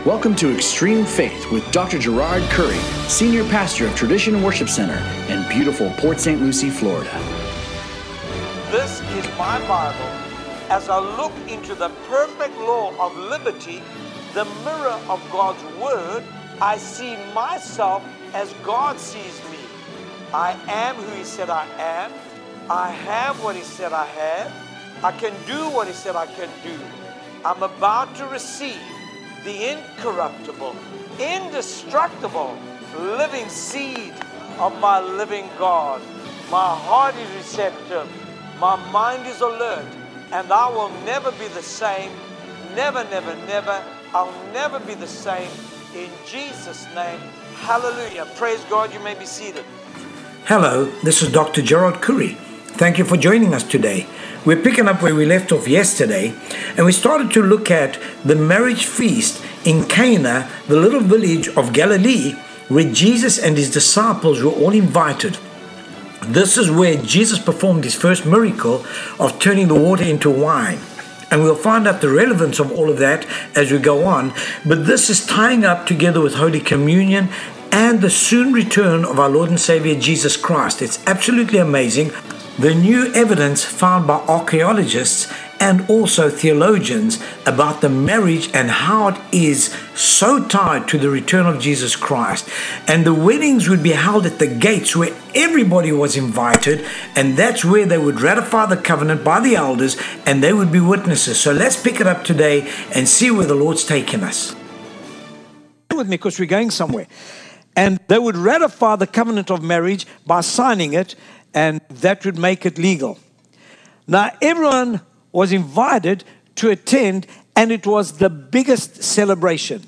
Welcome to Extreme Faith with Dr. Gerard Curry, Senior Pastor of Tradition Worship Center in beautiful Port St. Lucie, Florida. This is my Bible. As I look into the perfect law of liberty, the mirror of God's Word, I see myself as God sees me. I am who He said I am. I have what He said I have. I can do what He said I can do. I'm about to receive the incorruptible, indestructible, living seed of my living God. My heart is receptive. My mind is alert. And I will never be the same. Never, never, never. I'll never be the same. In Jesus' name, hallelujah. Praise God. You may be seated. Hello, this is Dr. Gerard Curry. Thank you for joining us today. We're picking up where we left off yesterday, and we started to look at the marriage feast in Cana, the little village of Galilee, where Jesus and his disciples were all invited. This is where Jesus performed his first miracle of turning the water into wine. And we'll find out the relevance of all of that as we go on. But this is tying up together with Holy Communion and the soon return of our Lord and Savior Jesus Christ. It's absolutely amazing. The new evidence found by archaeologists and also theologians about the marriage and how it is so tied to the return of Jesus Christ. And the weddings would be held at the gates where everybody was invited, and that's where they would ratify the covenant by the elders and they would be witnesses. So let's pick it up today and see where the Lord's taking us. With me, because we're going somewhere. And they would ratify the covenant of marriage by signing it, and that would make it legal. Now, everyone was invited to attend, and it was the biggest celebration.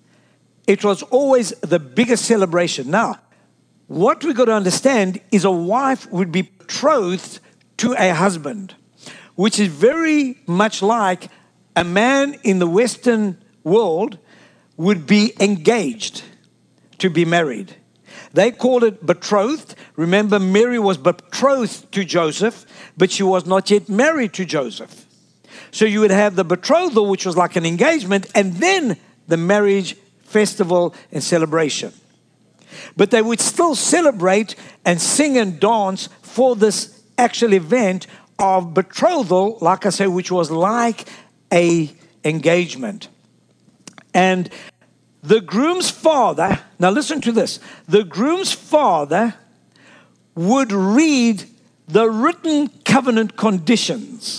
It was always the biggest celebration. Now, what we've got to understand is a wife would be betrothed to a husband, which is very much like a man in the Western world would be engaged to be married. They called it betrothed. Remember, Mary was betrothed to Joseph, but she was not yet married to Joseph. So you would have the betrothal, which was like an engagement, and then the marriage festival and celebration. But they would still celebrate and sing and dance for this actual event of betrothal, like I say, which was like a engagement. And the groom's father, now listen to this, the groom's father would read the written covenant conditions.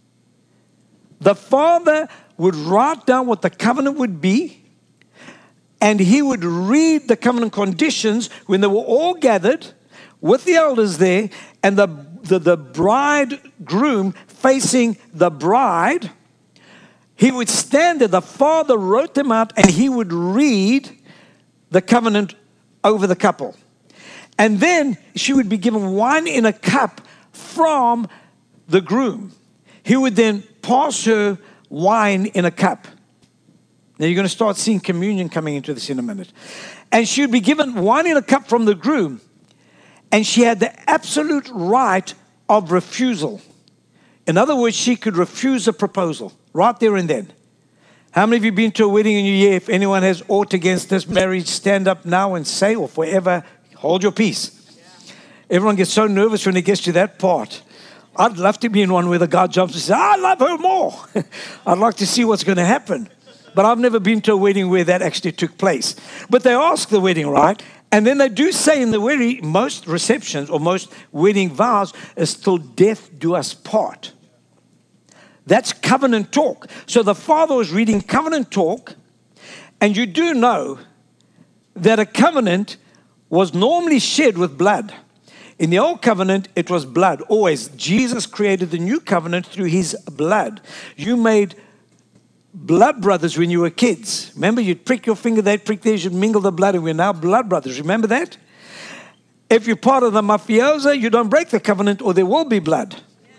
The father would write down what the covenant would be, and he would read the covenant conditions when they were all gathered with the elders there, and the bridegroom facing the bride. He would stand there, the father wrote them out, and he would read the covenant over the couple. And then she would be given wine in a cup from the groom. He would then pass her wine in a cup. Now you're going to start seeing communion coming into this in a minute. And she would be given wine in a cup from the groom. And she had the absolute right of refusal. In other words, she could refuse a proposal right there and then. How many of you been to a wedding in your year? If anyone has aught against this marriage, stand up now and say, or forever, hold your peace. Everyone gets so nervous when it gets to that part. I'd love to be in one where the guy jumps and says, I love her more. I'd like to see what's going to happen. But I've never been to a wedding where that actually took place. But they ask the wedding, right? And then they do say in the wedding, most receptions or most wedding vows is till death do us part. That's covenant talk. So the father was reading covenant talk, and you do know that a covenant was normally shed with blood. In the old covenant, it was blood, always. Jesus created the new covenant through his blood. You made blood brothers when you were kids. Remember, you'd prick your finger, they'd prick theirs, you'd mingle the blood, and we're now blood brothers. Remember that? If you're part of the mafiosa, you don't break the covenant or there will be blood.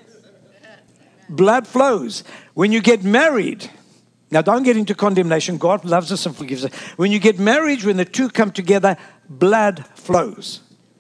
Blood flows. When you get married, now don't get into condemnation. God loves us and forgives us. When you get married, when the two come together, blood flows.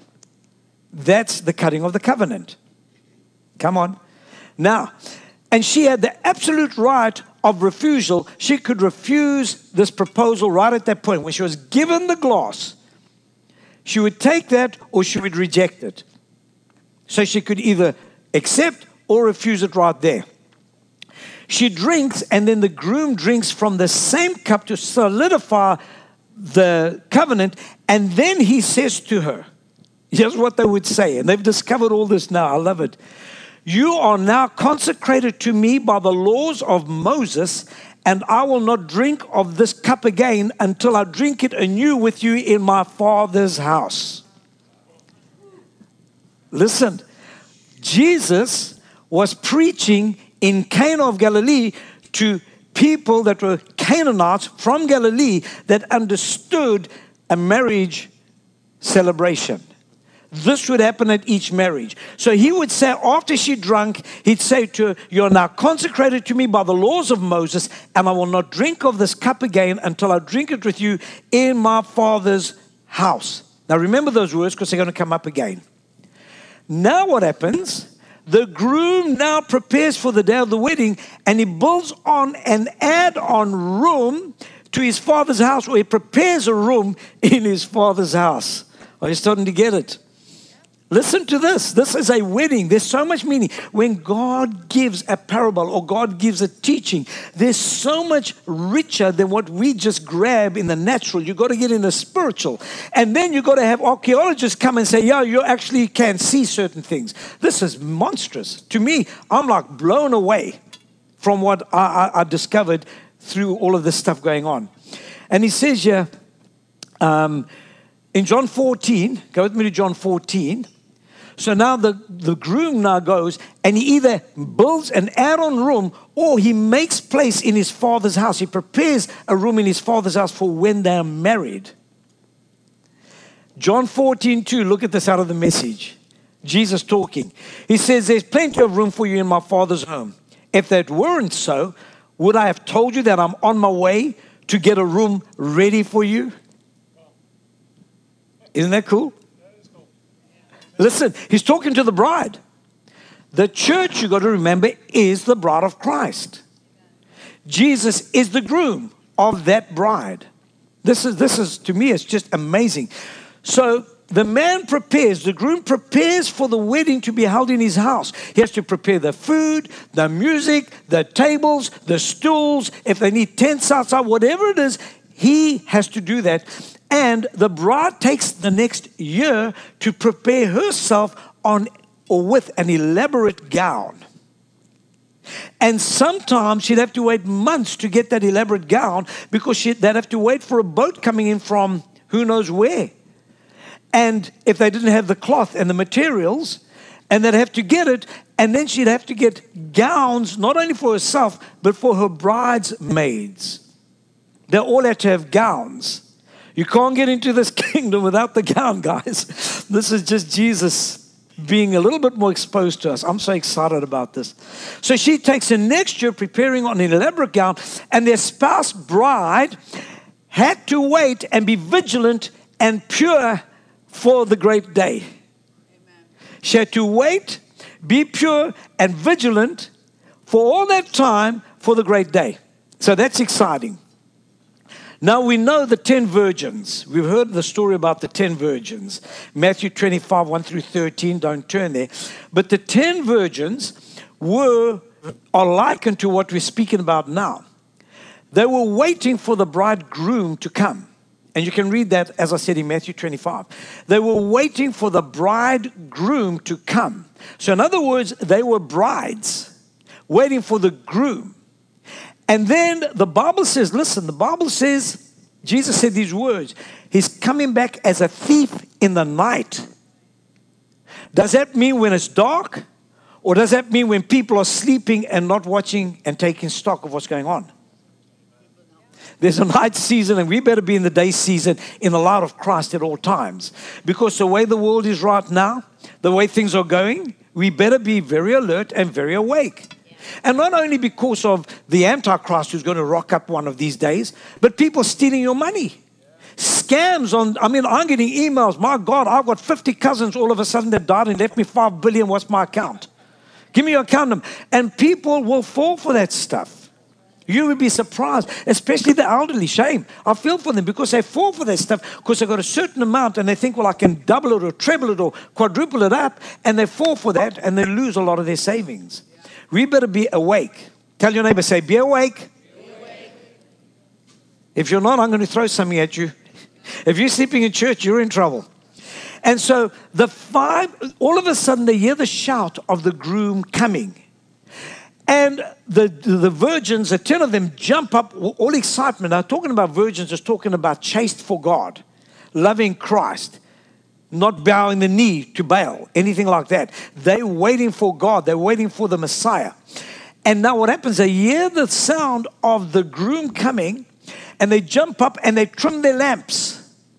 That's the cutting of the covenant. Come on. Now, and she had the absolute right of refusal, she could refuse this proposal right at that point. When she was given the glass, she would take that or she would reject it. So she could either accept or refuse it right there. She drinks, and then the groom drinks from the same cup to solidify the covenant. And then he says to her, here's what they would say, and they've discovered all this now. I love it. You are now consecrated to me by the laws of Moses, and I will not drink of this cup again until I drink it anew with you in my Father's house. Listen, Jesus was preaching in Cana of Galilee to people that were Canaanites from Galilee that understood a marriage celebration. This would happen at each marriage. So he would say, after she drank, he'd say to her, you are now consecrated to me by the laws of Moses, and I will not drink of this cup again until I drink it with you in my Father's house. Now remember those words because they're going to come up again. Now what happens? The groom now prepares for the day of the wedding, and he builds on an add-on room to his father's house, or he prepares a room in his father's house. Are you starting to get it? Listen to this. This is a wedding. There's so much meaning. When God gives a parable or God gives a teaching, there's so much richer than what we just grab in the natural. You've got to get in the spiritual. And then you've got to have archaeologists come and say, yeah, you actually can see certain things. This is monstrous. To me, I'm like blown away from what I discovered through all of this stuff going on. And he says here, in John 14, go with me to John 14. So now the groom now goes and he either builds an add-on room or he makes place in his father's house. He prepares a room in his father's house for when they're married. John 14:2, look at this out of the Message. Jesus talking. He says, there's plenty of room for you in my Father's home. If that weren't so, would I have told you that I'm on my way to get a room ready for you? Isn't that cool? Listen, he's talking to the bride. The church, you got to remember, is the bride of Christ. Jesus is the groom of that bride. This is to me, it's just amazing. So the man prepares, the groom prepares for the wedding to be held in his house. He has to prepare the food, the music, the tables, the stools. If they need tents outside, whatever it is, he has to do that. And the bride takes the next year to prepare herself on or with an elaborate gown. And sometimes she'd have to wait months to get that elaborate gown because they'd have to wait for a boat coming in from who knows where. And if they didn't have the cloth and the materials, and they'd have to get it, and then she'd have to get gowns, not only for herself, but for her bridesmaids. They all had to have gowns. You can't get into this kingdom without the gown, guys. This is just Jesus being a little bit more exposed to us. I'm so excited about this. So she takes the next year preparing on an elaborate gown, and their spouse bride had to wait and be vigilant and pure for the great day. Amen. She had to wait, be pure and vigilant for all that time for the great day. So that's exciting. Now we know the 10 virgins. We've heard the story about the 10 virgins. Matthew 25, 1 through 13. Don't turn there. But the 10 virgins are likened to what we're speaking about now. They were waiting for the bridegroom to come. And you can read that, as I said, in Matthew 25. They were waiting for the bridegroom to come. So in other words, they were brides waiting for the groom. And then the Bible says, listen, the Bible says, Jesus said these words, he's coming back as a thief in the night. Does that mean when it's dark? Or does that mean when people are sleeping and not watching and taking stock of what's going on? There's a night season, and we better be in the day season in the light of Christ at all times. Because the way the world is right now, the way things are going, we better be very alert and very awake. And not only because of the Antichrist who's going to rock up one of these days, but people stealing your money. Scams I'm getting emails. My God, I've got 50 cousins all of a sudden that died and left me $5 billion. What's my account? Give me your account number. And people will fall for that stuff. You would be surprised, especially the elderly. Shame. I feel for them because they fall for that stuff because they've got a certain amount and they think, well, I can double it or treble it or quadruple it up, and they fall for that and they lose a lot of their savings. We better be awake. Tell your neighbor, say, be awake. Be awake. If you're not, I'm going to throw something at you. If you're sleeping in church, you're in trouble. And so all of a sudden they hear the shout of the groom coming. And the virgins, the 10 of them jump up, all excitement. Now, talking about virgins is talking about chaste for God, loving Christ, not bowing the knee to Baal, anything like that. They're waiting for God. They're waiting for the Messiah. And now what happens, they hear the sound of the groom coming, and they jump up and they trim their lamps.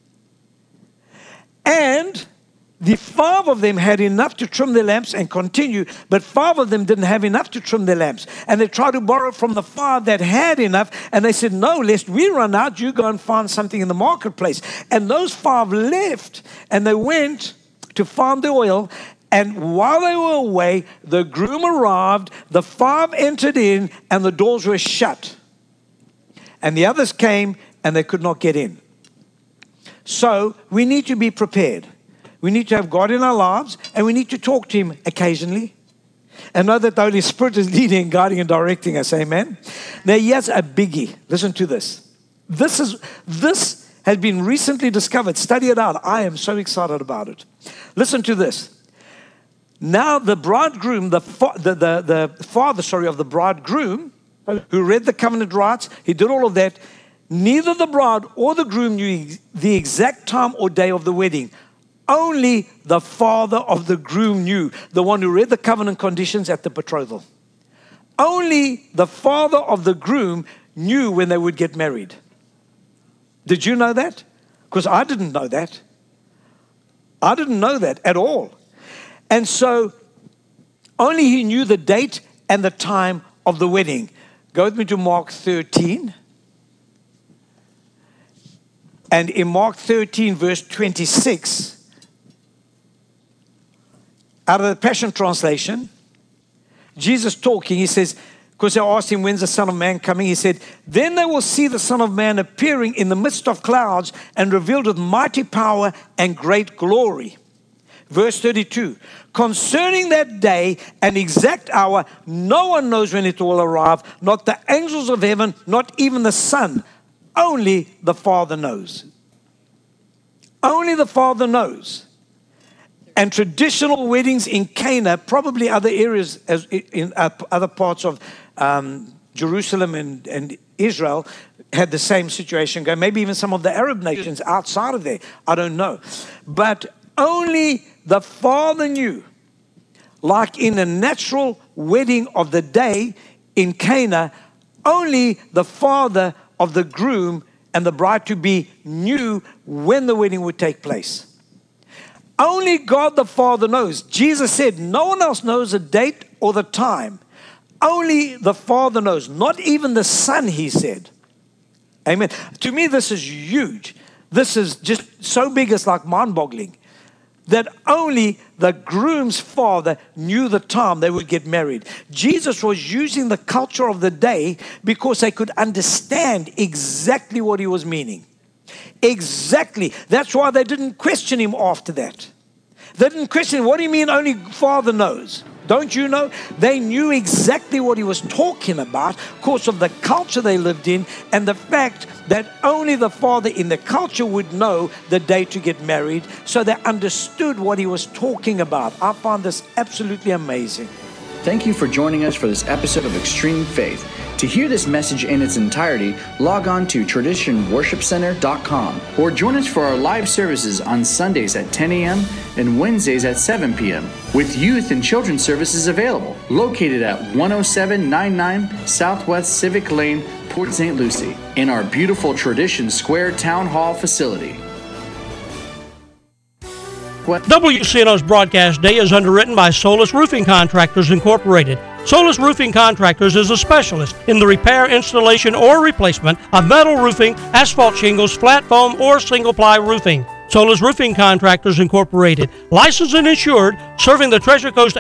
And the 5 of them had enough to trim their lamps and continue, but 5 of them didn't have enough to trim their lamps. And they tried to borrow from the 5 that had enough, and they said, no, lest we run out, you go and find something in the marketplace. And those 5 left, and they went to find the oil, and while they were away, the groom arrived, the 5 entered in, and the doors were shut. And the others came, and they could not get in. So we need to be prepared. We need to have God in our lives, and we need to talk to Him occasionally and know that the Holy Spirit is leading, guiding, and directing us. Amen. Now, here's a biggie. Listen to this. This has been recently discovered. Study it out. I am so excited about it. Listen to this. Now, the bridegroom, the father of the bridegroom, who read the covenant rights, he did all of that. Neither the bride or the groom knew the exact time or day of the wedding. Only the father of the groom knew, the one who read the covenant conditions at the betrothal. Only the father of the groom knew when they would get married. Did you know that? Because I didn't know that. I didn't know that at all. And so only he knew the date and the time of the wedding. Go with me to Mark 13. And in Mark 13, verse 26, out of the Passion Translation, Jesus talking, he says, because they asked him, when's the Son of Man coming? He said, then they will see the Son of Man appearing in the midst of clouds and revealed with mighty power and great glory. Verse 32, concerning that day and exact hour, no one knows when it will arrive, not the angels of heaven, not even the Son. Only the Father knows. Only the Father knows. And traditional weddings in Cana, probably other areas as in other parts of Jerusalem and Israel, had the same situation going. Maybe even some of the Arab nations outside of there. I don't know. But only the Father knew. Like in a natural wedding of the day in Cana, only the father of the groom and the bride-to-be knew when the wedding would take place. Only God the Father knows. Jesus said, no one else knows the date or the time. Only the Father knows, not even the Son, he said. Amen. To me, this is huge. This is just so big, it's like mind-boggling. That only the groom's father knew the time they would get married. Jesus was using the culture of the day because they could understand exactly what he was meaning. Exactly. That's why they didn't question him after that. They didn't question him. What do you mean only Father knows? Don't you know? They knew exactly what he was talking about because of the culture they lived in and the fact that only the father in the culture would know the day to get married. So they understood what he was talking about. I find this absolutely amazing. Thank you for joining us for this episode of Extreme Faith. To hear this message in its entirety, log on to traditionworshipcenter.com or join us for our live services on Sundays at 10 a.m. and Wednesdays at 7 p.m. with youth and children's services available, located at 10799 Southwest Civic Lane, Port St. Lucie, in our beautiful Tradition Square Town Hall facility. WCNO's broadcast day is underwritten by Solus Roofing Contractors Incorporated. Solus Roofing Contractors is a specialist in the repair, installation, or replacement of metal roofing, asphalt shingles, flat foam, or single-ply roofing. Solus Roofing Contractors Incorporated, licensed and insured, serving the Treasure Coast